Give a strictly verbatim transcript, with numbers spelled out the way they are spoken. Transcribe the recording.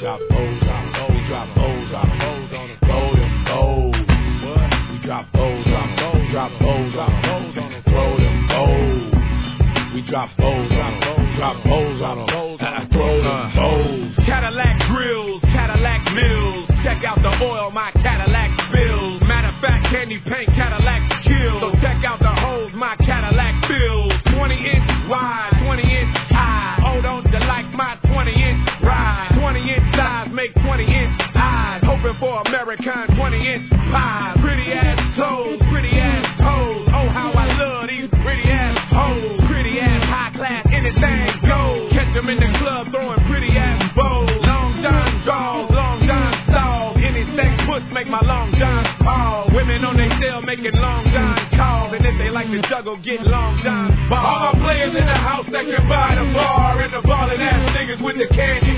drop O's, drop O's, we drop O's, drop O's on them. Roll them O's. What? We drop O's, drop O's, drop O's, drop O's on them. Roll them O's. We drop O's, drop O's, drop O's on them. Throw them O's. Cadillac grills, Cadillac mills. Check out the oil my Cadillac spills. Matter of fact, candy paint Cadillac kills. So check out the holes my Cadillac fills. twenty inch wide, twenty inch high. Oh, don't you like my twenty inch ride? twenty inch size make twenty inch eyes. Hoping for American twenty inch pies. Pretty ass toes, pretty ass toes. Oh, how I love these pretty ass hoes. Pretty ass high class, anything goes. Catch them in the club throwing pretty ass bows. Long John draws, long John stalls. Anything push make my long John tall. Women on their cell making long John calls. And if they like to juggle, get long John balls. All my players in the house that can buy the bar. And the ballin' ass niggas with the candy